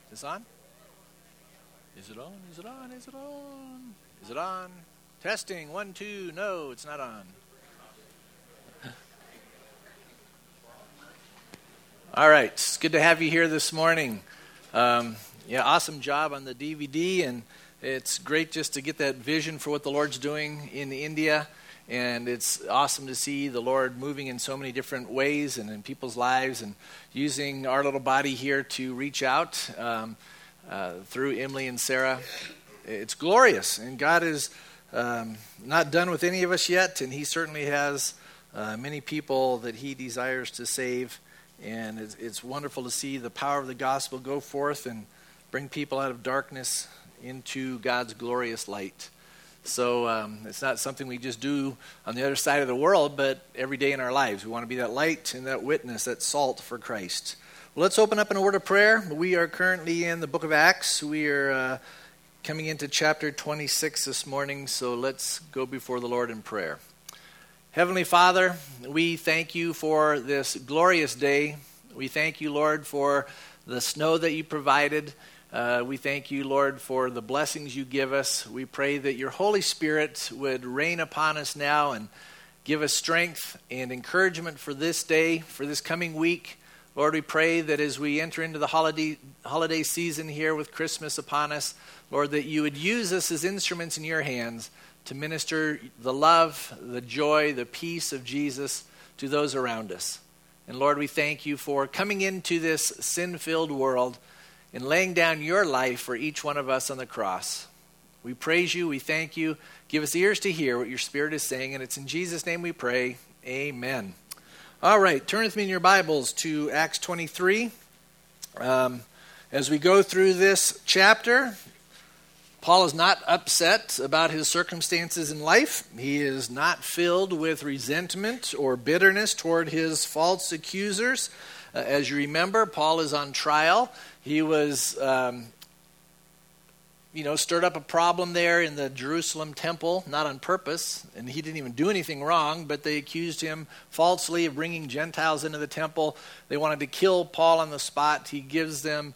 Is it on? Is it on? Is it on? Is it on? Is it on? Testing. 1, 2. No, it's not on. All right. It's good to have you here this morning. Awesome job on the DVD, and it's great just to get that vision for what the Lord's doing in India. And it's awesome to see the Lord moving in so many different ways and in people's lives, and using our little body here to reach out through Emily and Sarah. It's glorious, and God is not done with any of us yet, and He certainly has many people that He desires to save. And it's wonderful to see the power of the gospel go forth and bring people out of darkness into God's glorious light. So it's not something we just do on the other side of the world, but every day in our lives. We want to be that light and that witness, that salt for Christ. Well, let's open up in a word of prayer. We are currently in the book of Acts. We are coming into chapter 26 this morning, so let's go before the Lord in prayer. Heavenly Father, we thank you for this glorious day. We thank you, Lord, for the snow that you provided. We thank you, Lord, for the blessings you give us. We pray that your Holy Spirit would reign upon us now and give us strength and encouragement for this day, for this coming week. Lord, we pray that as we enter into the holiday season here with Christmas upon us, Lord, that you would use us as instruments in your hands to minister the love, the joy, the peace of Jesus to those around us. And Lord, we thank you for coming into this sin-filled world and laying down your life for each one of us on the cross. We praise you, we thank you. Give us ears to hear what your Spirit is saying, and it's in Jesus' name we pray. Amen. All right, turn with me in your Bibles to Acts 23. As we go through this chapter, Paul is not upset about his circumstances in life. He is not filled with resentment or bitterness toward his false accusers. As you remember, Paul is on trial. He was, stirred up a problem there in the Jerusalem temple, not on purpose, and he didn't even do anything wrong, but they accused him falsely of bringing Gentiles into the temple. They wanted to kill Paul on the spot. He gives them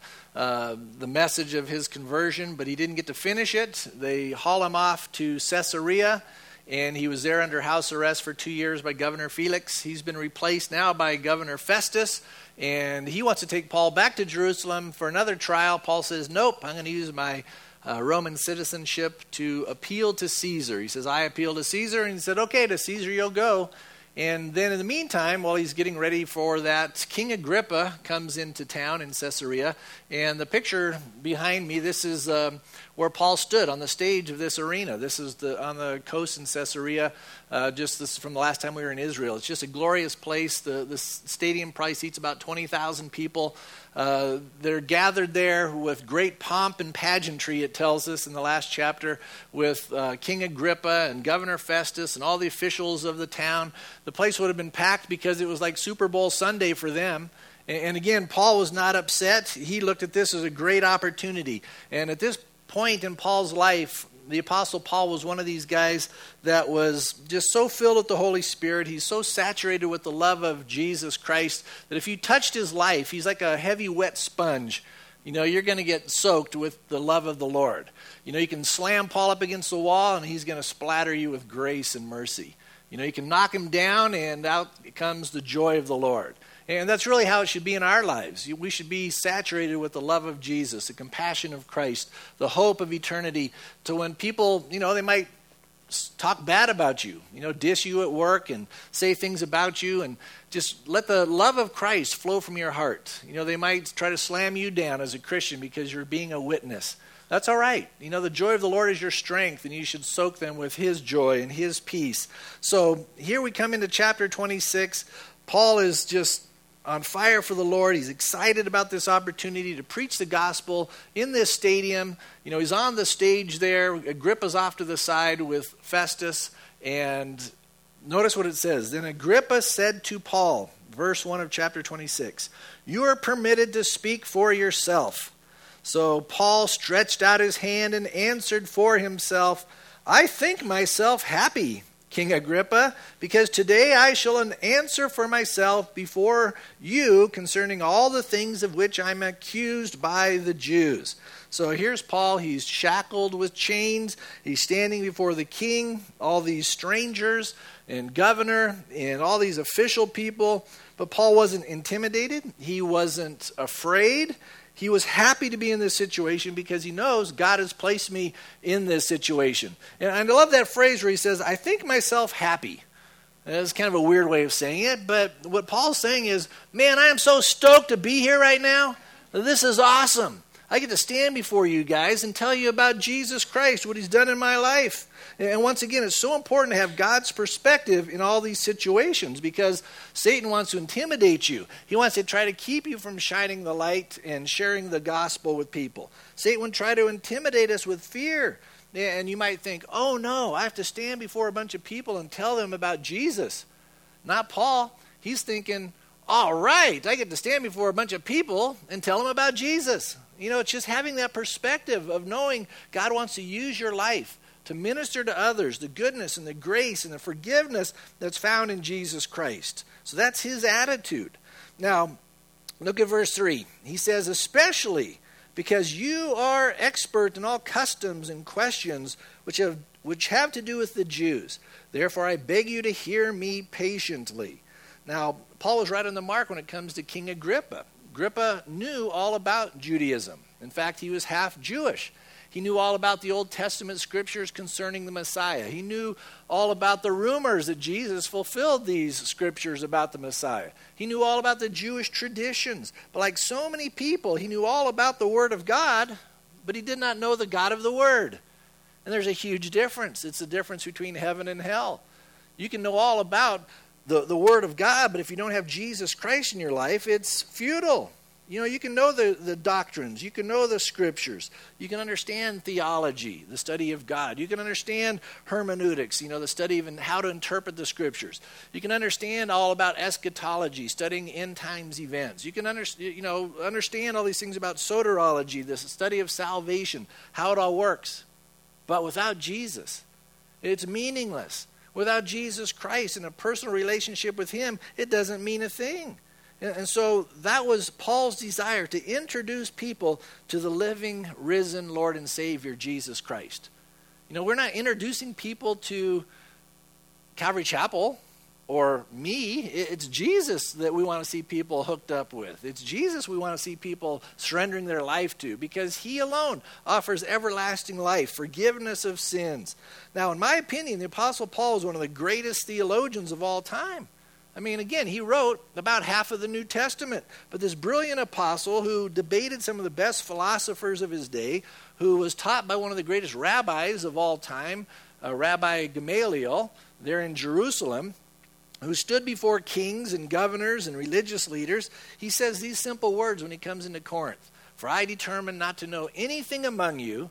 the message of his conversion, but he didn't get to finish it. They haul him off to Caesarea, and he was there under house arrest for 2 years by Governor Felix. He's been replaced now by Governor Festus, and he wants to take Paul back to Jerusalem for another trial. Paul says, nope, I'm going to use my Roman citizenship to appeal to Caesar. He says, I appeal to Caesar, and he said, okay, to Caesar you'll go. And then in the meantime, while he's getting ready for that, King Agrippa comes into town in Caesarea. And the picture behind me, this is where Paul stood on the stage of this arena. This is on the coast in Caesarea, this from the last time we were in Israel. It's just a glorious place. The stadium probably seats about 20,000 people. They're gathered there with great pomp and pageantry, it tells us in the last chapter, with King Agrippa and Governor Festus and all the officials of the town. The place would have been packed because it was like Super Bowl Sunday for them. And again, Paul was not upset. He looked at this as a great opportunity. And at this point in Paul's life, the Apostle Paul was one of these guys that was just so filled with the Holy Spirit. He's so saturated with the love of Jesus Christ that if you touched his life, he's like a heavy, wet sponge. You're going to get soaked with the love of the Lord. You can slam Paul up against the wall, and he's going to splatter you with grace and mercy. You can knock him down, and out comes the joy of the Lord. And that's really how it should be in our lives. We should be saturated with the love of Jesus, the compassion of Christ, the hope of eternity. To when people, they might talk bad about you, diss you at work and say things about you, and just let the love of Christ flow from your heart. They might try to slam you down as a Christian because you're being a witness. That's all right. The joy of the Lord is your strength, and you should soak them with his joy and his peace. So here we come into chapter 26. Paul is just on fire for the Lord. He's excited about this opportunity to preach the gospel in this stadium. He's on the stage there. Agrippa's off to the side with Festus. And notice what it says. Then Agrippa said to Paul, verse 1 of chapter 26, you are permitted to speak for yourself. So Paul stretched out his hand and answered for himself, I think myself happy, King Agrippa, because today I shall answer for myself before you concerning all the things of which I'm accused by the Jews. So here's Paul. He's shackled with chains. He's standing before the king, all these strangers and governor and all these official people. But Paul wasn't intimidated. He wasn't afraid. He was happy to be in this situation because he knows God has placed me in this situation. And I love that phrase where he says, I think myself happy. That's kind of a weird way of saying it, but what Paul's saying is, man, I am so stoked to be here right now. This is awesome. I get to stand before you guys and tell you about Jesus Christ, what he's done in my life. And once again, it's so important to have God's perspective in all these situations because Satan wants to intimidate you. He wants to try to keep you from shining the light and sharing the gospel with people. Satan would try to intimidate us with fear. And you might think, oh no, I have to stand before a bunch of people and tell them about Jesus. Not Paul. He's thinking, all right, I get to stand before a bunch of people and tell them about Jesus. You know, it's just having that perspective of knowing God wants to use your life to minister to others, the goodness and the grace and the forgiveness that's found in Jesus Christ. So that's his attitude. Now, look at verse 3. He says, especially because you are expert in all customs and questions which have to do with the Jews. Therefore, I beg you to hear me patiently. Now, Paul was right on the mark when it comes to King Agrippa. Agrippa knew all about Judaism. In fact, he was half Jewish. He knew all about the Old Testament scriptures concerning the Messiah. He knew all about the rumors that Jesus fulfilled these scriptures about the Messiah. He knew all about the Jewish traditions. But like so many people, he knew all about the Word of God, but he did not know the God of the Word. And there's a huge difference. It's the difference between heaven and hell. You can know all about the Word of God, but if you don't have Jesus Christ in your life, it's futile. You know, you can know the doctrines. You can know the scriptures. You can understand theology, the study of God. You can understand hermeneutics, you know, the study of how to interpret the scriptures. You can understand all about eschatology, studying end times events. You can understand all these things about soteriology, the study of salvation, how it all works. But without Jesus, it's meaningless. Without Jesus Christ and a personal relationship with him, it doesn't mean a thing. And so that was Paul's desire, to introduce people to the living, risen Lord and Savior, Jesus Christ. You know, we're not introducing people to Calvary Chapel or me. It's Jesus that we want to see people hooked up with. It's Jesus we want to see people surrendering their life to, because he alone offers everlasting life, forgiveness of sins. Now, in my opinion, the Apostle Paul is one of the greatest theologians of all time. I mean, again, he wrote about half of the New Testament. But this brilliant apostle who debated some of the best philosophers of his day, who was taught by one of the greatest rabbis of all time, Rabbi Gamaliel, there in Jerusalem, who stood before kings and governors and religious leaders, he says these simple words when he comes into Corinth. For I determined not to know anything among you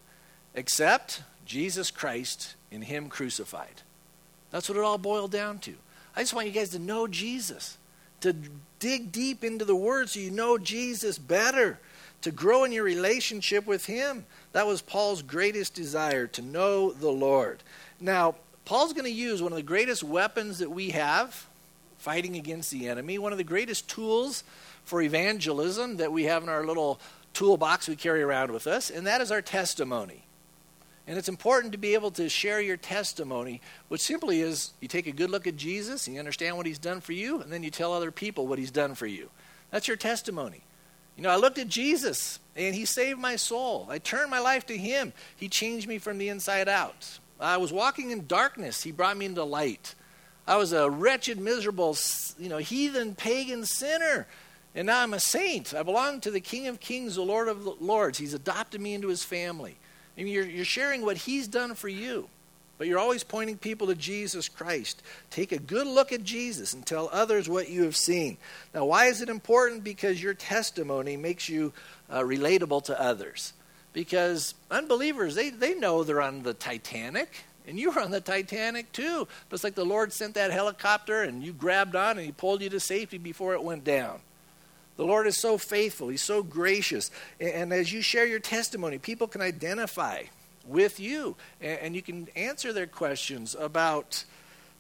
except Jesus Christ and him crucified. That's what it all boiled down to. I just want you guys to know Jesus, to dig deep into the Word so you know Jesus better, to grow in your relationship with him. That was Paul's greatest desire, to know the Lord. Now, Paul's going to use one of the greatest weapons that we have, fighting against the enemy, one of the greatest tools for evangelism that we have in our little toolbox we carry around with us, and that is our testimony. And it's important to be able to share your testimony, which simply is you take a good look at Jesus, and you understand what he's done for you, and then you tell other people what he's done for you. That's your testimony. You know, I looked at Jesus, and he saved my soul. I turned my life to him. He changed me from the inside out. I was walking in darkness. He brought me into light. I was a wretched, miserable, heathen, pagan sinner. And now I'm a saint. I belong to the King of Kings, the Lord of Lords. He's adopted me into his family. And you're sharing what he's done for you. But you're always pointing people to Jesus Christ. Take a good look at Jesus and tell others what you have seen. Now, why is it important? Because your testimony makes you relatable to others. Because unbelievers, they know they're on the Titanic. And you were on the Titanic too. But it's like the Lord sent that helicopter and you grabbed on and he pulled you to safety before it went down. The Lord is so faithful. He's so gracious. And as you share your testimony, people can identify with you. And you can answer their questions about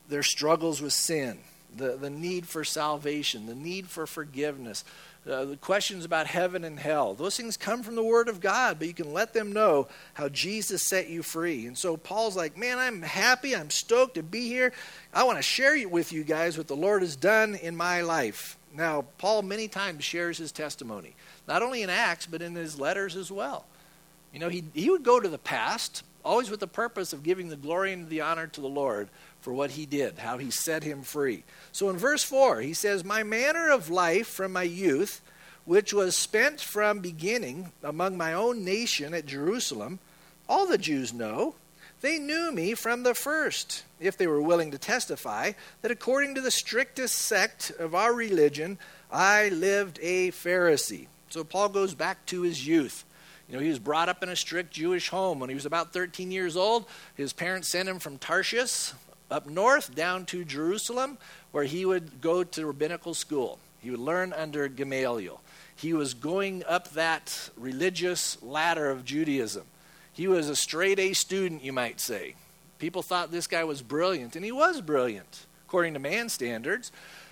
their struggles with sin, the need for salvation, the need for forgiveness, the questions about heaven and hell. Those things come from the Word of God, but you can let them know how Jesus set you free. And so Paul's like, man, I'm happy, I'm stoked to be here. I want to share with you guys what the Lord has done in my life. Now, Paul many times shares his testimony, not only in Acts, but in his letters as well. You know, he would go to the past, always with the purpose of giving the glory and the honor to the Lord for what he did, how he set him free. So in verse 4, he says, my manner of life from my youth, which was spent from beginning among my own nation at Jerusalem, all the Jews know. They knew me from the first, if they were willing to testify, that according to the strictest sect of our religion, I lived a Pharisee. So Paul goes back to his youth. You know, he was brought up in a strict Jewish home. When he was about 13 years old, his parents sent him from Tarshish up north down to Jerusalem, where he would go to rabbinical school. He would learn under Gamaliel. He was going up that religious ladder of Judaism. He was a straight-A student, you might say. People thought this guy was brilliant, and he was brilliant, according to man's standards.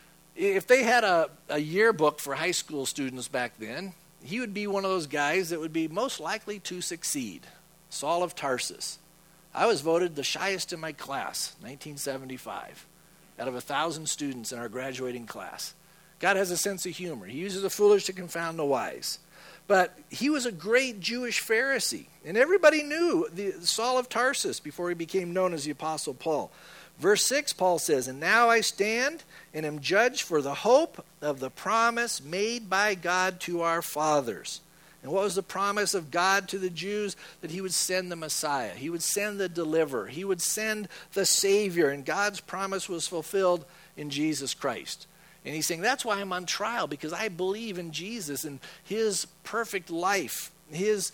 If they had a yearbook for high school students back then, he would be one of those guys that would be most likely to succeed. Saul of Tarsus. I was voted the shyest in my class, 1975, out of 1,000 students in our graduating class. God has a sense of humor. He uses the foolish to confound the wise. But he was a great Jewish Pharisee, and everybody knew Saul of Tarsus before he became known as the Apostle Paul. Verse 6, Paul says, and now I stand and am judged for the hope of the promise made by God to our fathers. And what was the promise of God to the Jews? That he would send the Messiah. He would send the deliverer. He would send the Savior. And God's promise was fulfilled in Jesus Christ. And he's saying, that's why I'm on trial, because I believe in Jesus and his perfect life, his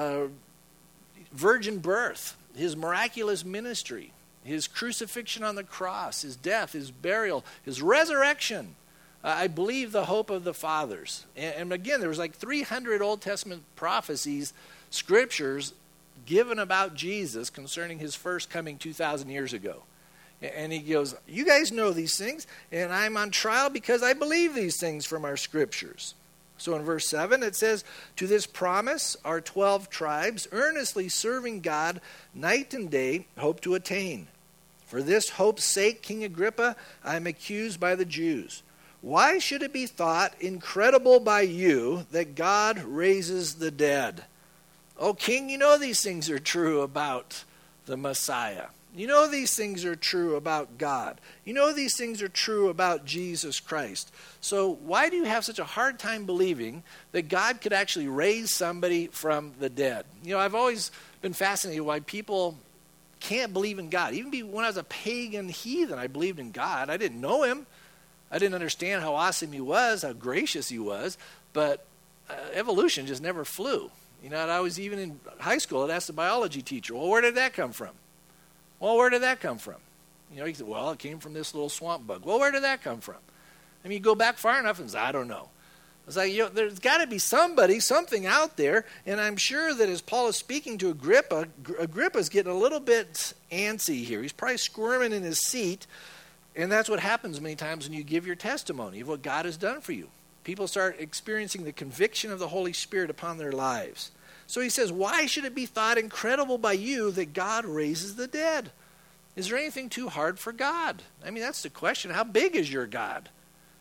virgin birth, his miraculous ministry, his crucifixion on the cross, his death, his burial, his resurrection. I believe the hope of the fathers. And again, there was like 300 Old Testament prophecies, scriptures given about Jesus concerning his first coming 2,000 years ago. And he goes, you guys know these things, and I'm on trial because I believe these things from our scriptures. So in verse 7 it says, to this promise our 12 tribes, earnestly serving God night and day, hope to attain. For this hope's sake, King Agrippa, I am accused by the Jews. Why should it be thought incredible by you that God raises the dead? Oh, King, you know these things are true about the Messiah. You know these things are true about God. You know these things are true about Jesus Christ. So why do you have such a hard time believing that God could actually raise somebody from the dead? You know, I've always been fascinated why people can't believe in God. Even when I was a pagan heathen, I believed in God. I didn't know him. I didn't understand how awesome he was, how gracious he was, but evolution just never flew. You know, I was even in high school, I'd ask the biology teacher, well, where did that come from? Well, where did that come from? You know, he said, well, it came from this little swamp bug. Well, where did that come from? I mean, you go back far enough and say, I don't know. It's like, you know, there's got to be somebody, something out there, and I'm sure that as Paul is speaking to Agrippa, Agrippa's getting a little bit antsy here. He's probably squirming in his seat. And that's what happens many times when you give your testimony of what God has done for you. People start experiencing the conviction of the Holy Spirit upon their lives. So he says, why should it be thought incredible by you that God raises the dead? Is there anything too hard for God? I mean, that's the question. How big is your God?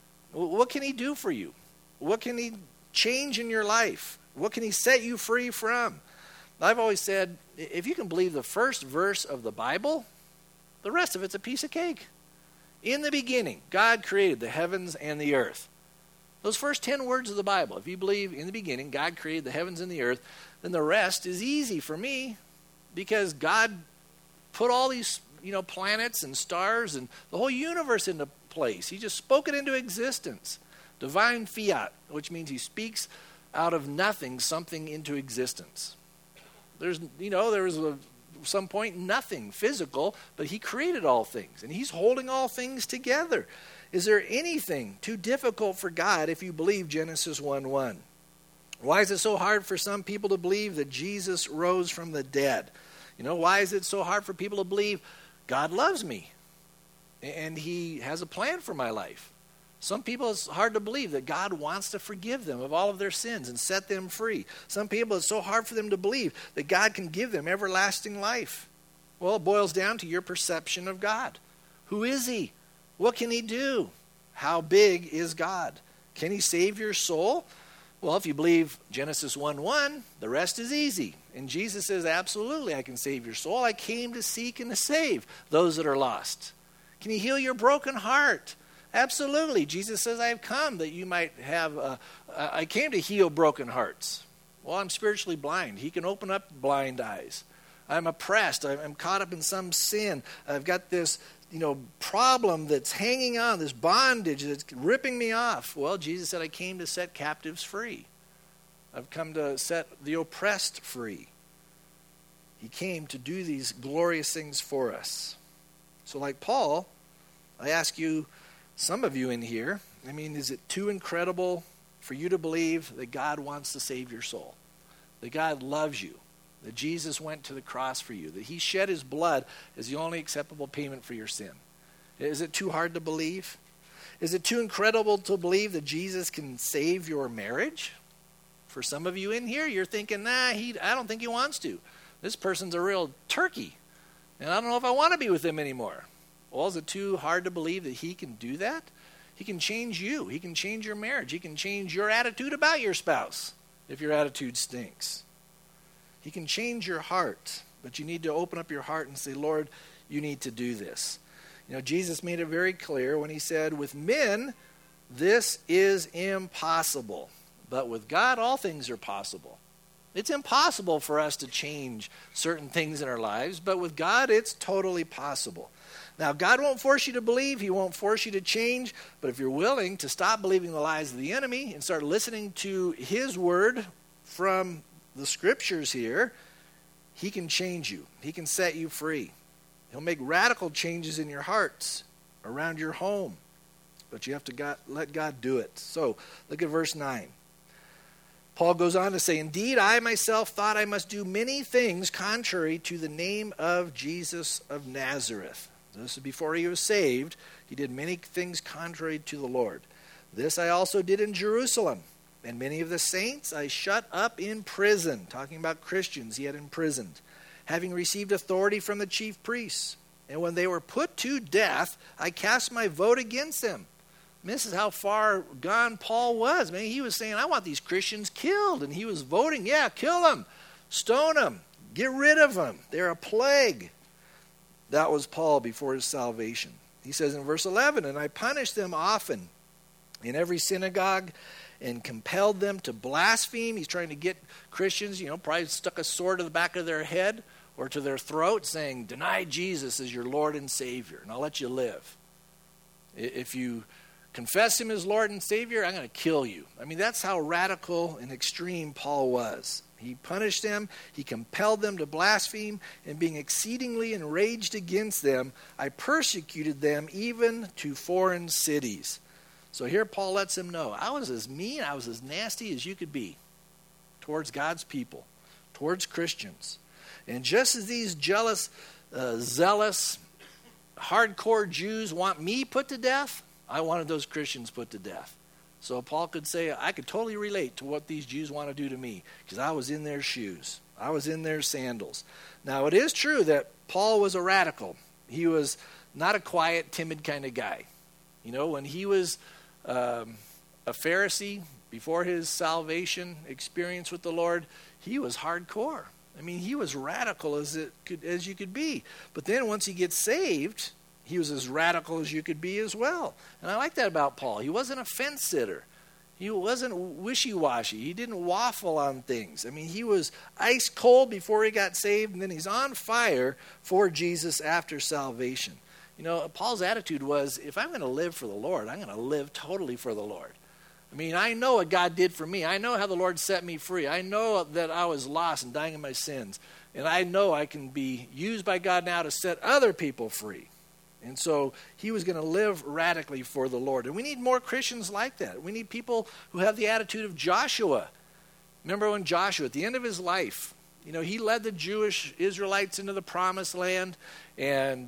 What can he do for you? What can he change in your life? What can he set you free from? I've always said, if you can believe the first verse of the Bible, the rest of it's a piece of cake. In the beginning, God created the heavens and the earth. Those first 10 words of the Bible, if you believe in the beginning, God created the heavens and the earth, then the rest is easy for me because God put all these, planets and stars and the whole universe into place. He just spoke it into existence. Divine fiat, which means he speaks out of nothing something into existence. There was some point nothing physical, but he created all things, and he's holding all things together. Is there anything too difficult for God if you believe Genesis 1:1? Why is it so hard for some people to believe that Jesus rose from the dead? Why is it so hard for people to believe God loves me? and he has a plan for my life. Some people, it's hard to believe that God wants to forgive them of all of their sins and set them free. Some people, it's so hard for them to believe that God can give them everlasting life. Well, it boils down to your perception of God. Who is he? What can he do? How big is God? Can he save your soul? Well, if you believe Genesis 1:1, the rest is easy. And Jesus says, absolutely, I can save your soul. I came to seek and to save those that are lost. Can he heal your broken heart? Absolutely. Jesus says, I have come that you might have, I came to heal broken hearts. Well, I'm spiritually blind. He can open up blind eyes. I'm oppressed. I'm caught up in some sin. I've got this, problem that's hanging on, this bondage that's ripping me off. Well, Jesus said, I came to set captives free. I've come to set the oppressed free. He came to do these glorious things for us. So like Paul, I ask you, some of you in here, is it too incredible for you to believe that God wants to save your soul? That God loves you? That Jesus went to the cross for you? That he shed his blood as the only acceptable payment for your sin? Is it too hard to believe? Is it too incredible to believe that Jesus can save your marriage? For some of you in here, you're thinking, I don't think he wants to. This person's a real turkey, and I don't know if I want to be with him anymore. Well, is it too hard to believe that he can do that? He can change you. He can change your marriage. He can change your attitude about your spouse if your attitude stinks. He can change your heart, but you need to open up your heart and say, Lord, you need to do this. Jesus made it very clear when he said, with men, this is impossible. But with God, all things are possible. It's impossible for us to change certain things in our lives, but with God, it's totally possible. Now, God won't force you to believe. He won't force you to change. But if you're willing to stop believing the lies of the enemy and start listening to his word from the scriptures here, he can change you. He can set you free. He'll make radical changes in your hearts, around your home. But you have to let God do it. So, look at verse 9. Paul goes on to say, indeed, I myself thought I must do many things contrary to the name of Jesus of Nazareth. This is before he was saved. He did many things contrary to the Lord. This I also did in Jerusalem. And many of the saints I shut up in prison. Talking about Christians he had imprisoned, having received authority from the chief priests. And when they were put to death, I cast my vote against them. This is how far gone Paul was. He was saying, I want these Christians killed. And he was voting, kill them, stone them, get rid of them. They're a plague. That was Paul before his salvation. He says in verse 11, and I punished them often in every synagogue and compelled them to blaspheme. He's trying to get Christians, probably stuck a sword to the back of their head or to their throat saying, deny Jesus as your Lord and Savior, and I'll let you live. If you confess him as Lord and Savior, I'm going to kill you. That's how radical and extreme Paul was. He punished them. He compelled them to blaspheme. And being exceedingly enraged against them, I persecuted them even to foreign cities. So here Paul lets them know, I was as mean, I was as nasty as you could be towards God's people, towards Christians. And just as these jealous, zealous, hardcore Jews want me put to death, I wanted those Christians put to death. So Paul could say, I could totally relate to what these Jews want to do to me because I was in their shoes. I was in their sandals. Now, it is true that Paul was a radical. He was not a quiet, timid kind of guy. When he was a Pharisee before his salvation experience with the Lord, he was hardcore. He was radical as you could be. But then once he gets saved, he was as radical as you could be as well. And I like that about Paul. He wasn't a fence sitter. He wasn't wishy-washy. He didn't waffle on things. He was ice cold before he got saved, and then he's on fire for Jesus after salvation. Paul's attitude was, if I'm going to live for the Lord, I'm going to live totally for the Lord. I know what God did for me. I know how the Lord set me free. I know that I was lost and dying in my sins. And I know I can be used by God now to set other people free. And so he was going to live radically for the Lord. And we need more Christians like that. We need people who have the attitude of Joshua. Remember when Joshua, at the end of his life, he led the Jewish Israelites into the promised land and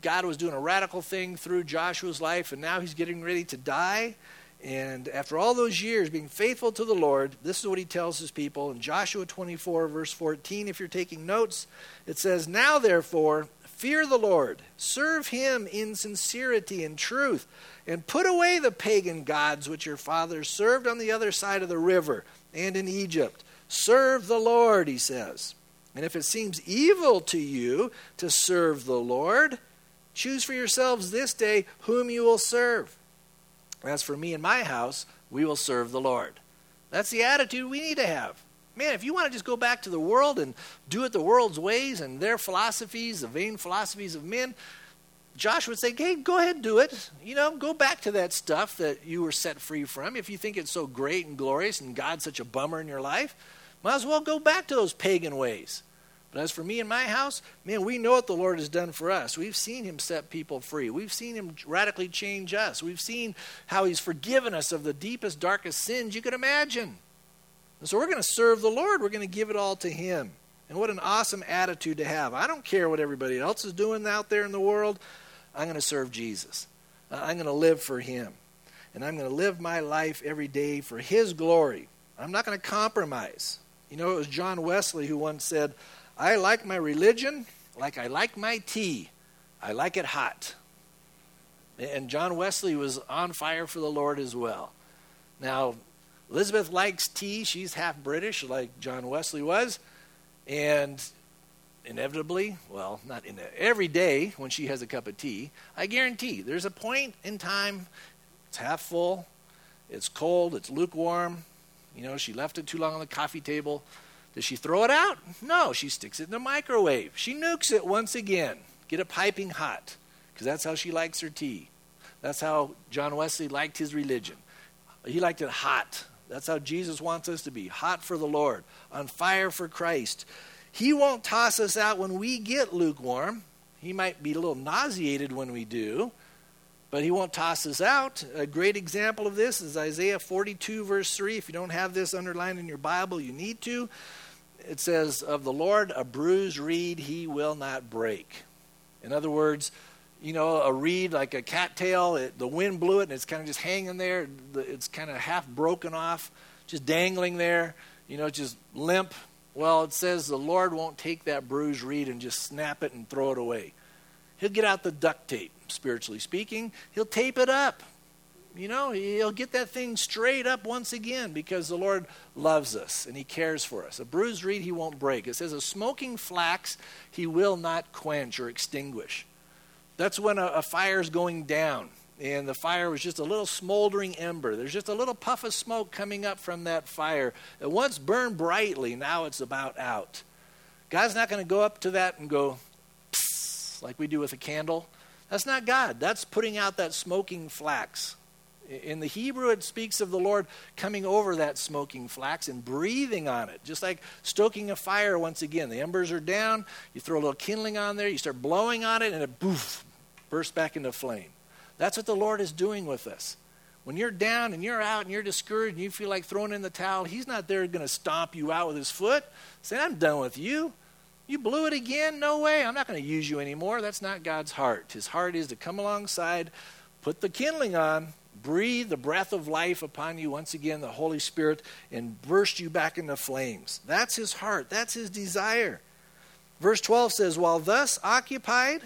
God was doing a radical thing through Joshua's life, and now he's getting ready to die. And after all those years being faithful to the Lord, this is what he tells his people in Joshua 24, verse 14. If you're taking notes, it says, "Now therefore, fear the Lord, serve him in sincerity and truth, and put away the pagan gods which your fathers served on the other side of the river and in Egypt. Serve the Lord," he says. "And if it seems evil to you to serve the Lord, choose for yourselves this day whom you will serve. As for me and my house, we will serve the Lord." That's the attitude we need to have. Man, if you want to just go back to the world and do it the world's ways and their philosophies, the vain philosophies of men, Joshua would say, hey, go ahead and do it. Go back to that stuff that you were set free from. If you think it's so great and glorious and God's such a bummer in your life, might as well go back to those pagan ways. But as for me and my house, man, we know what the Lord has done for us. We've seen him set people free. We've seen him radically change us. We've seen how he's forgiven us of the deepest, darkest sins you could imagine. And so we're going to serve the Lord. We're going to give it all to him. And what an awesome attitude to have. I don't care what everybody else is doing out there in the world. I'm going to serve Jesus. I'm going to live for him. And I'm going to live my life every day for his glory. I'm not going to compromise. It was John Wesley who once said, "I like my religion like I like my tea. I like it hot." And John Wesley was on fire for the Lord as well. Now, Elizabeth likes tea. She's half British like John Wesley was. And inevitably, well, not in every day when she has a cup of tea, I guarantee there's a point in time, it's half full, it's cold, it's lukewarm. She left it too long on the coffee table. Does she throw it out? No, she sticks it in the microwave. She nukes it once again. Get it piping hot, because that's how she likes her tea. That's how John Wesley liked his religion. He liked it hot. That's how Jesus wants us to be, hot for the Lord, on fire for Christ. He won't toss us out when we get lukewarm. He might be a little nauseated when we do, but he won't toss us out. A great example of this is Isaiah 42, verse 3. If you don't have this underlined in your Bible, you need to. It says, "Of the Lord a bruised reed he will not break." In other words, a reed like a cattail, the wind blew it and it's kind of just hanging there. It's kind of half broken off, just dangling there, just limp. Well, it says the Lord won't take that bruised reed and just snap it and throw it away. He'll get out the duct tape, spiritually speaking. He'll tape it up. He'll get that thing straight up once again because the Lord loves us and he cares for us. A bruised reed he won't break. It says a smoking flax he will not quench or extinguish. That's when a fire is going down and the fire was just a little smoldering ember. There's just a little puff of smoke coming up from that fire. It once burned brightly, now it's about out. God's not going to go up to that and go, psst, like we do with a candle. That's not God. That's putting out that smoking flax. In the Hebrew, it speaks of the Lord coming over that smoking flax and breathing on it, just like stoking a fire once again. The embers are down, you throw a little kindling on there, you start blowing on it, and it poof, bursts back into flame. That's what the Lord is doing with us. When you're down and you're out and you're discouraged and you feel like throwing in the towel, he's not there going to stomp you out with his foot, saying, "I'm done with you. You blew it again? No way. I'm not going to use you anymore." That's not God's heart. His heart is to come alongside, put the kindling on, breathe the breath of life upon you once again, the Holy Spirit, and burst you back into flames. That's his heart. That's his desire. Verse 12 says, "While thus occupied,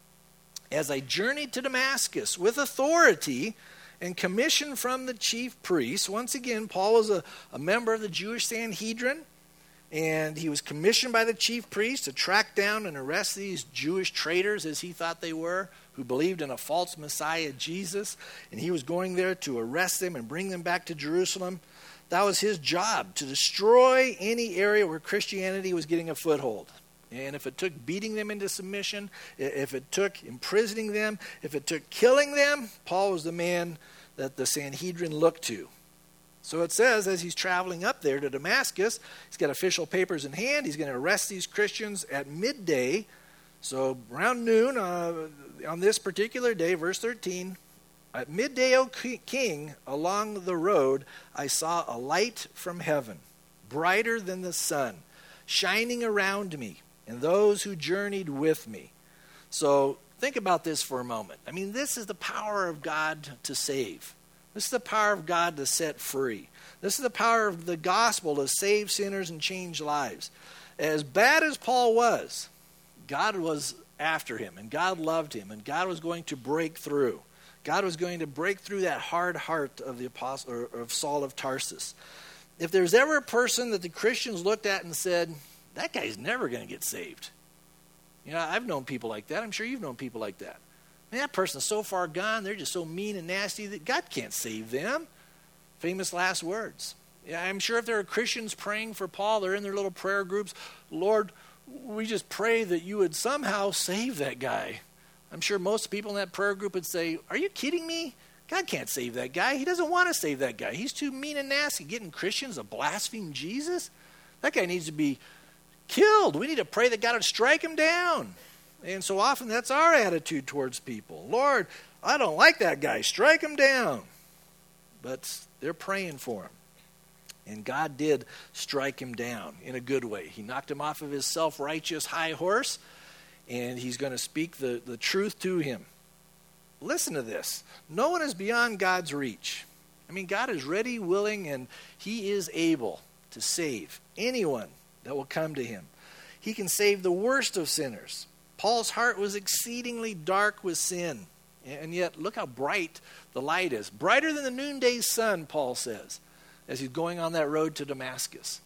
as I journeyed to Damascus with authority and commission from the chief priests." Once again, Paul was a member of the Jewish Sanhedrin, and he was commissioned by the chief priests to track down and arrest these Jewish traitors, as he thought they were, who believed in a false Messiah, Jesus, and he was going there to arrest them and bring them back to Jerusalem. That was his job, to destroy any area where Christianity was getting a foothold. And if it took beating them into submission, if it took imprisoning them, if it took killing them, Paul was the man that the Sanhedrin looked to. So it says, as he's traveling up there to Damascus, he's got official papers in hand. He's going to arrest these Christians at midday. So around noon on this particular day, verse 13, "At midday, O king, along the road, I saw a light from heaven, brighter than the sun, shining around me and those who journeyed with me." So Think about this for a moment. I mean, this is the power of God to save. This is the power of God to set free. This is the power of the gospel to save sinners and change lives. As bad as Paul was, God was after him, and God loved him, and God was going to break through. God was going to break through that hard heart of the apostle, or of Saul of Tarsus. If there's ever a person that the Christians looked at and said, that guy's never going to get saved. You know, I've known people like that. I'm sure you've known people like that. Man, that person's so far gone, they're just so mean and nasty that God can't save them. Famous last words. Yeah, I'm sure if there are Christians praying for Paul, they're in their little prayer groups, Lord, we just pray that you would somehow save that guy. I'm sure most people in that prayer group would say, are you kidding me? God can't save that guy. He doesn't want to save that guy. He's too mean and nasty. Getting Christians to blaspheme Jesus? That guy needs to be killed. We need to pray that God would strike him down. And so often that's our attitude towards people. Lord, I don't like that guy. Strike him down. But they're praying for him. And God did strike him down in a good way. He knocked him off of his self-righteous high horse, and he's going to speak the truth to him. Listen to this. No one is beyond God's reach. I mean, God is ready, willing, and he is able to save anyone that will come to him. He can save the worst of sinners. Paul's heart was exceedingly dark with sin. And yet, look how bright the light is. Brighter than the noonday sun, Paul says, as he's going on that road to Damascus.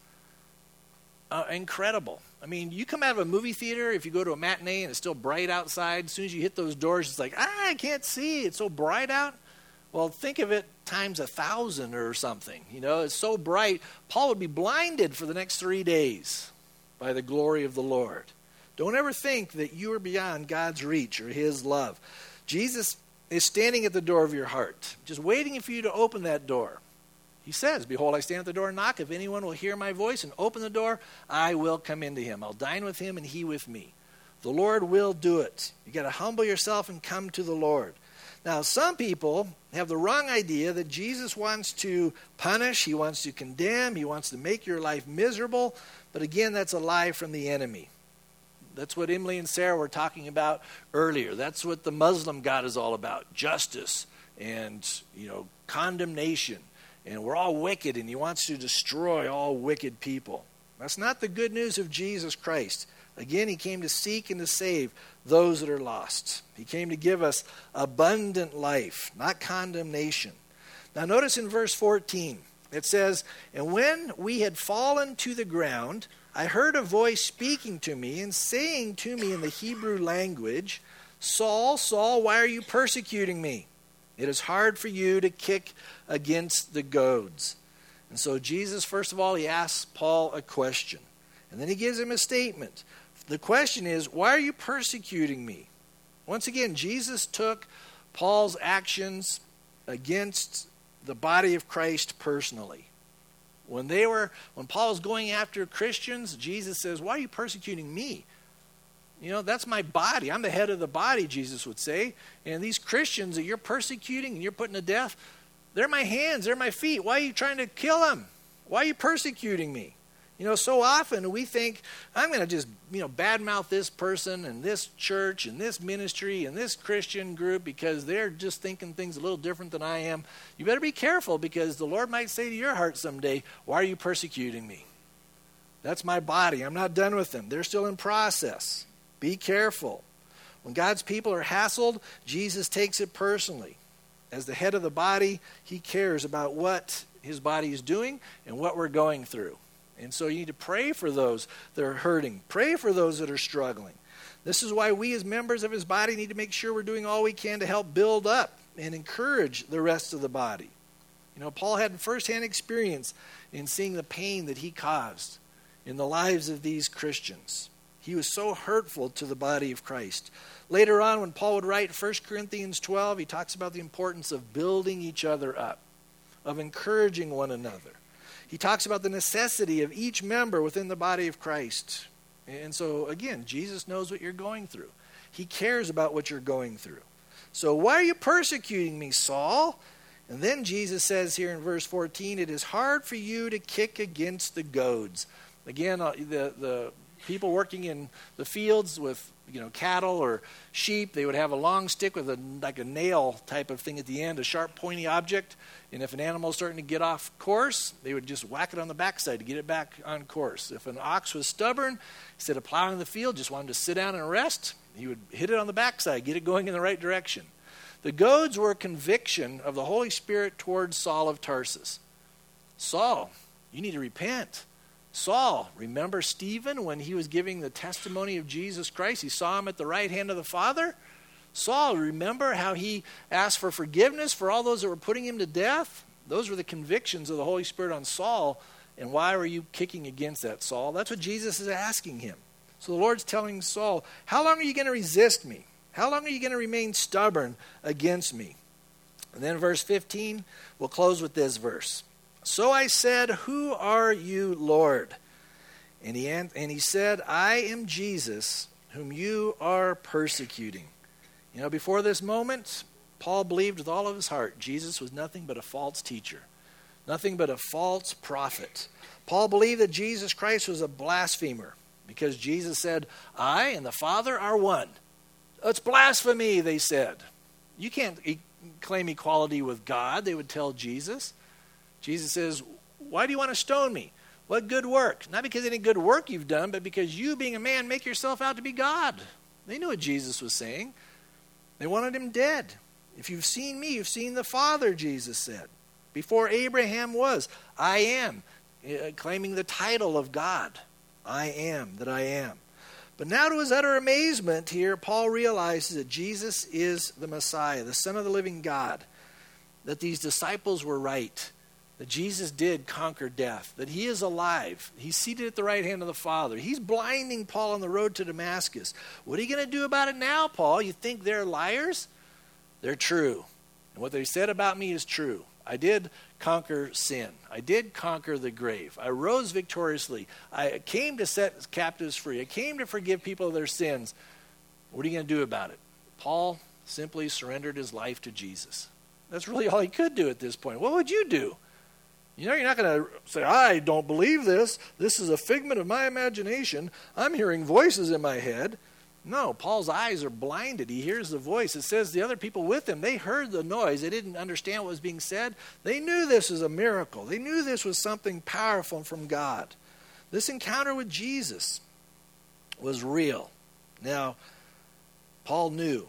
Incredible. I mean, you come out of a movie theater, if you go to a matinee and it's still bright outside, as soon as you hit those doors, it's like, I can't see. It's so bright out. Well, think of it times 1,000 or something. You know, it's so bright. Paul would be blinded for the next 3 days by the glory of the Lord. Don't ever think that you are beyond God's reach or his love. Jesus is standing at the door of your heart, just waiting for you to open that door. He says, behold, I stand at the door and knock. If anyone will hear my voice and open the door, I will come into him. I'll dine with him and he with me. The Lord will do it. You got to humble yourself and come to the Lord. Now, some people have the wrong idea that Jesus wants to punish, he wants to condemn, he wants to make your life miserable. But again, that's a lie from the enemy. That's what Emily and Sarah were talking about earlier. That's what the Muslim God is all about. Justice and, condemnation. And we're all wicked, and he wants to destroy all wicked people. That's not the good news of Jesus Christ. Again, he came to seek and to save those that are lost. He came to give us abundant life, not condemnation. Now notice in verse 14, it says, and when we had fallen to the ground, I heard a voice speaking to me and saying to me in the Hebrew language, Saul, Saul, why are you persecuting me? It is hard for you to kick against the goads. And so Jesus, first of all, he asks Paul a question. And then he gives him a statement. The question is, why are you persecuting me? Once again, Jesus took Paul's actions against the body of Christ personally. When Paul was going after Christians, Jesus says, why are you persecuting me? That's my body. I'm the head of the body, Jesus would say. And these Christians that you're persecuting and you're putting to death, they're my hands, they're my feet. Why are you trying to kill them? Why are you persecuting me? So often we think, I'm going to just, badmouth this person and this church and this ministry and this Christian group because they're just thinking things a little different than I am. You better be careful because the Lord might say to your heart someday, why are you persecuting me? That's my body. I'm not done with them. They're still in process. Be careful. When God's people are hassled, Jesus takes it personally. As the head of the body, he cares about what his body is doing and what we're going through. And so you need to pray for those that are hurting. Pray for those that are struggling. This is why we as members of his body need to make sure we're doing all we can to help build up and encourage the rest of the body. Paul had firsthand experience in seeing the pain that he caused in the lives of these Christians. He was so hurtful to the body of Christ. Later on, when Paul would write 1 Corinthians 12, he talks about the importance of building each other up, of encouraging one another. He talks about the necessity of each member within the body of Christ. And so, again, Jesus knows what you're going through. He cares about what you're going through. So why are you persecuting me, Saul? And then Jesus says here in verse 14, it is hard for you to kick against the goads. Again, the people working in the fields with cattle or sheep, they would have a long stick with like a nail type of thing at the end, a sharp pointy object. And if an animal is starting to get off course, they would just whack it on the backside to get it back on course. If an ox was stubborn, instead of plowing the field, just wanted to sit down and rest, he would hit it on the backside, get it going in the right direction. The goads were a conviction of the Holy Spirit towards Saul of Tarsus. Saul, you need to repent. Saul, remember Stephen when he was giving the testimony of Jesus Christ? He saw him at the right hand of the Father. Saul, remember how he asked for forgiveness for all those that were putting him to death? Those were the convictions of the Holy Spirit on Saul. And why were you kicking against that, Saul? That's what Jesus is asking him. So the Lord's telling Saul, how long are you going to resist me? How long are you going to remain stubborn against me? And then verse 15, we'll close with this verse. So I said, who are you, Lord? And he said, I am Jesus, whom you are persecuting. Before this moment, Paul believed with all of his heart Jesus was nothing but a false teacher, nothing but a false prophet. Paul believed that Jesus Christ was a blasphemer because Jesus said, I and the Father are one. It's blasphemy, they said. You can't claim equality with God, they would tell Jesus. Jesus says, why do you want to stone me? What good work? Not because any good work you've done, but because you, being a man, make yourself out to be God. They knew what Jesus was saying. They wanted him dead. If you've seen me, you've seen the Father, Jesus said. Before Abraham was, I am, claiming the title of God. I am that I am. But now to his utter amazement here, Paul realizes that Jesus is the Messiah, the Son of the living God, that these disciples were right, that Jesus did conquer death, that he is alive. He's seated at the right hand of the Father. He's blinding Paul on the road to Damascus. What are you going to do about it now, Paul? You think they're liars? They're true. And what they said about me is true. I did conquer sin. I did conquer the grave. I rose victoriously. I came to set captives free. I came to forgive people of their sins. What are you going to do about it? Paul simply surrendered his life to Jesus. That's really all he could do at this point. What would you do? You're not going to say, I don't believe this. This is a figment of my imagination. I'm hearing voices in my head. No, Paul's eyes are blinded. He hears the voice. It says the other people with him, they heard the noise. They didn't understand what was being said. They knew this was a miracle. They knew this was something powerful from God. This encounter with Jesus was real. Now, Paul knew,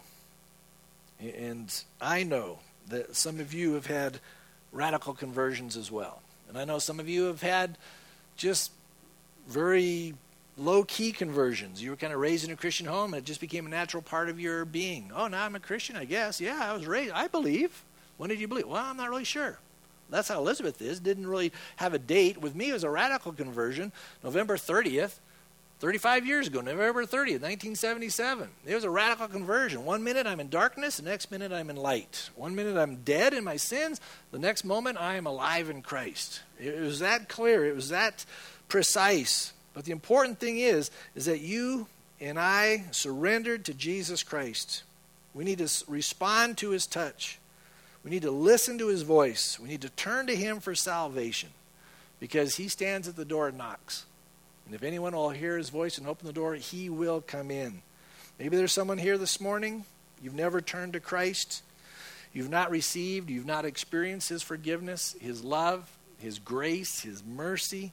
and I know that some of you have had radical conversions as well. And I know some of you have had just very low-key conversions. You were kind of raised in a Christian home, and it just became a natural part of your being. Oh, now I'm a Christian, I guess. Yeah, I was raised. I believe. When did you believe? Well, I'm not really sure. That's how Elizabeth is. Didn't really have a date. With me, it was a radical conversion. November 30th, 35 years ago, November 30th, 1977. It was a radical conversion. 1 minute I'm in darkness, the next minute I'm in light. 1 minute I'm dead in my sins, the next moment I am alive in Christ. It was that clear. It was that precise. But the important thing is that you and I surrendered to Jesus Christ. We need to respond to his touch. We need to listen to his voice. We need to turn to him for salvation because he stands at the door and knocks. And if anyone will hear his voice and open the door, he will come in. Maybe there's someone here this morning, you've never turned to Christ. You've not received, you've not experienced his forgiveness, his love, his grace, his mercy.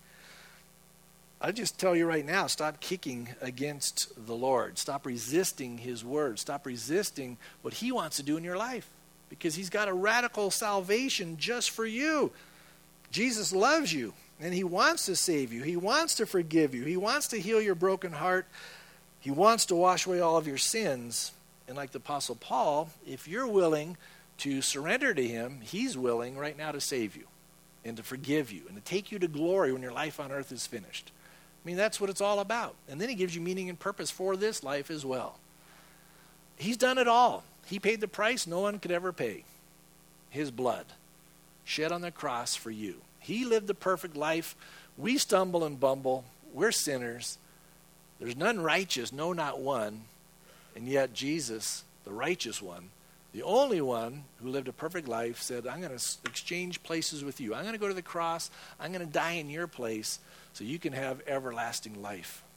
I just tell you right now, stop kicking against the Lord. Stop resisting his word. Stop resisting what he wants to do in your life because he's got a radical salvation just for you. Jesus loves you. And he wants to save you. He wants to forgive you. He wants to heal your broken heart. He wants to wash away all of your sins. And like the Apostle Paul, if you're willing to surrender to him, he's willing right now to save you and to forgive you and to take you to glory when your life on earth is finished. I mean, that's what it's all about. And then he gives you meaning and purpose for this life as well. He's done it all. He paid the price no one could ever pay. His blood shed on the cross for you. He lived the perfect life. We stumble and bumble. We're sinners. There's none righteous, no, not one. And yet Jesus, the righteous one, the only one who lived a perfect life, said, I'm going to exchange places with you. I'm going to go to the cross. I'm going to die in your place so you can have everlasting life.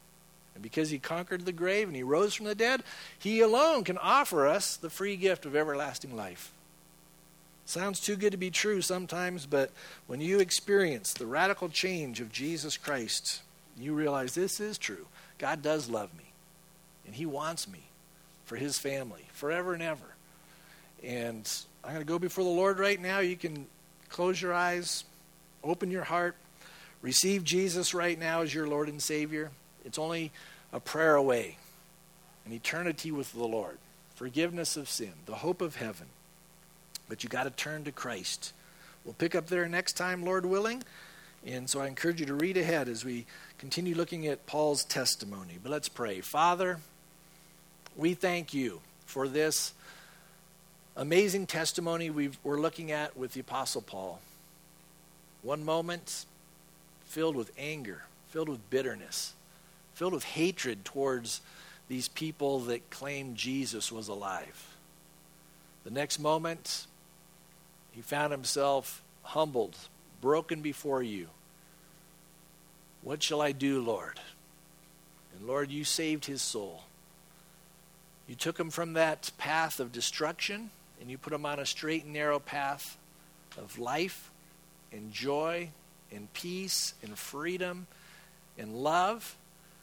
And because he conquered the grave and he rose from the dead, he alone can offer us the free gift of everlasting life. Sounds too good to be true sometimes, but when you experience the radical change of Jesus Christ, you realize this is true. God does love me, and he wants me for his family forever and ever. And I'm going to go before the Lord right now. You can close your eyes, open your heart, receive Jesus right now as your Lord and Savior. It's only a prayer away. An eternity with the Lord, forgiveness of sin, the hope of heaven. But you got to turn to Christ. We'll pick up there next time, Lord willing. And so I encourage you to read ahead as we continue looking at Paul's testimony. But let's pray. Father, we thank you for this amazing testimony we're looking at with the Apostle Paul. One moment filled with anger, filled with bitterness, filled with hatred towards these people that claimed Jesus was alive. The next moment, he found himself humbled, broken before you. What shall I do, Lord? And Lord, you saved his soul. You took him from that path of destruction and you put him on a straight and narrow path of life and joy and peace and freedom and love.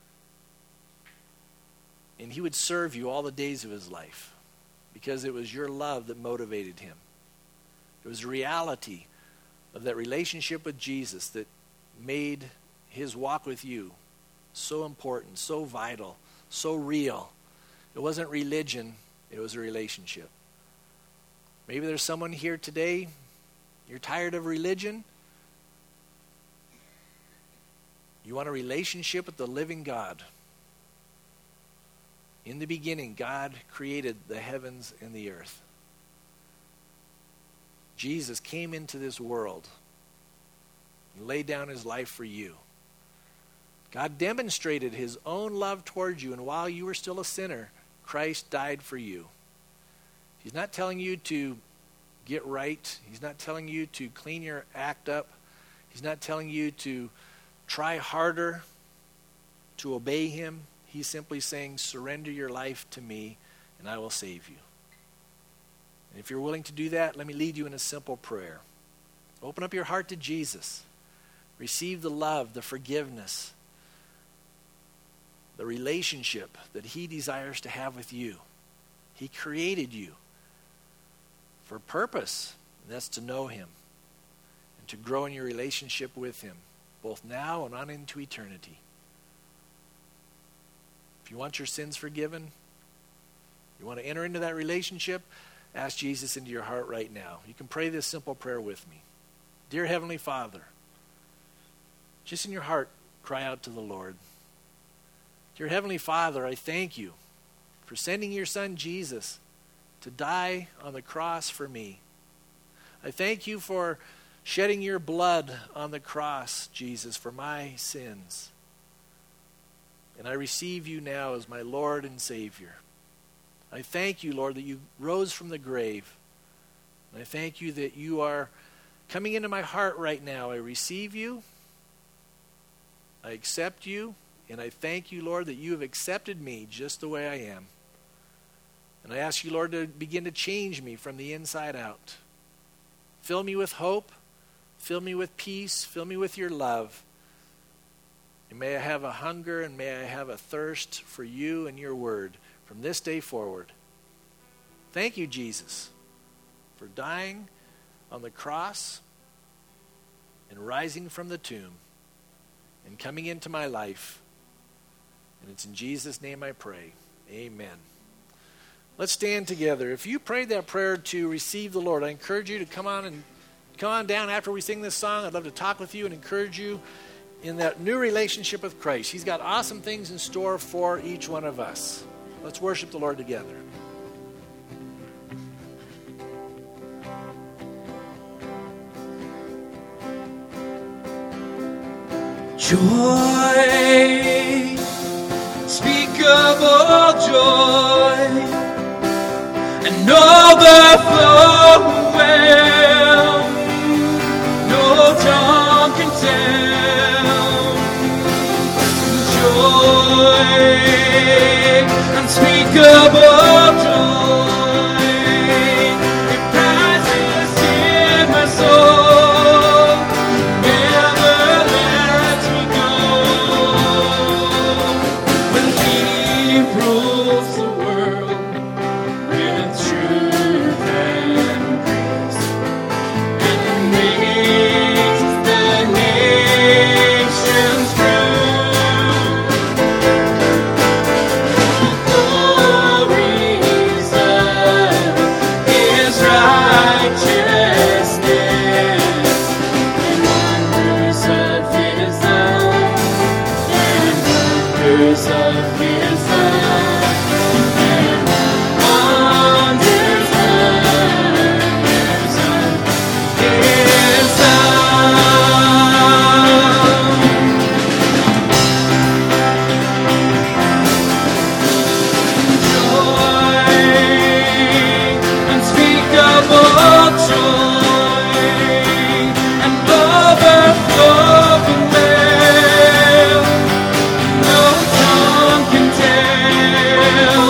And he would serve you all the days of his life because it was your love that motivated him. It was the reality of that relationship with Jesus that made his walk with you so important, so vital, so real. It wasn't religion, it was a relationship. Maybe there's someone here today, you're tired of religion. You want a relationship with the living God. In the beginning, God created the heavens and the earth. Jesus came into this world and laid down his life for you. God demonstrated his own love towards you, and while you were still a sinner, Christ died for you. He's not telling you to get right. He's not telling you to clean your act up. He's not telling you to try harder to obey him. He's simply saying, surrender your life to me, and I will save you. And if you're willing to do that, let me lead you in a simple prayer. Open up your heart to Jesus. Receive the love, the forgiveness, the relationship that he desires to have with you. He created you for a purpose, and that's to know him and to grow in your relationship with him, both now and on into eternity. If you want your sins forgiven, you want to enter into that relationship, ask Jesus into your heart right now. You can pray this simple prayer with me. Dear Heavenly Father, just in your heart, cry out to the Lord. Dear Heavenly Father, I thank you for sending your Son Jesus to die on the cross for me. I thank you for shedding your blood on the cross, Jesus, for my sins. And I receive you now as my Lord and Savior. I thank you, Lord, that you rose from the grave. And I thank you that you are coming into my heart right now. I receive you. I accept you. And I thank you, Lord, that you have accepted me just the way I am. And I ask you, Lord, to begin to change me from the inside out. Fill me with hope. Fill me with peace. Fill me with your love. And may I have a hunger and may I have a thirst for you and your word from this day forward. Thank you, Jesus, for dying on the cross and rising from the tomb and coming into my life. And it's in Jesus' name I pray. Amen. Let's stand together. If you prayed that prayer to receive the Lord, I encourage you to come on down after we sing this song. I'd love to talk with you and encourage you in that new relationship with Christ. He's got awesome things in store for each one of us. Let's worship the Lord together. Joy, unspeakable joy, and all the full well, no tongue can tell. Joy, rules the world with truth and grace, and makes the nations glories of His righteousness, and wonders of His love, and wonders of His love, and wonders of His love. Joy, unspeakable joy, and overflowing well, no tongue can tell.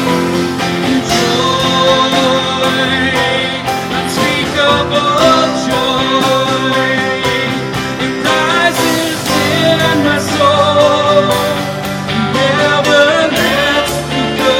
Joy, unspeakable joy, it rises in my soul, never lets me go.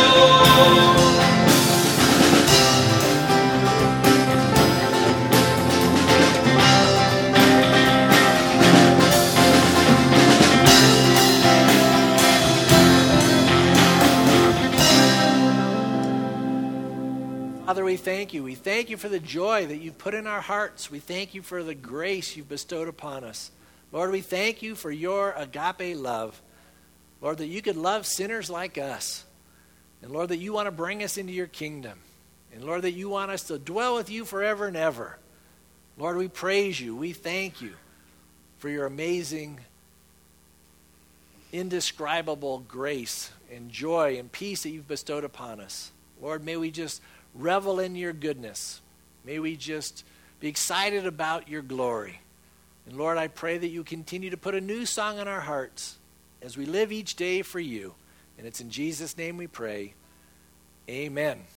Father, we thank you. We thank you for the joy that you've put in our hearts. We thank you for the grace you've bestowed upon us. Lord, we thank you for your agape love. Lord, that you could love sinners like us. And Lord, that you want to bring us into your kingdom. And Lord, that you want us to dwell with you forever and ever. Lord, we praise you. We thank you for your amazing, indescribable grace and joy and peace that you've bestowed upon us. Lord, may we just revel in your goodness. May we just be excited about your glory. And Lord, I pray that you continue to put a new song in our hearts as we live each day for you. And it's in Jesus' name we pray. Amen.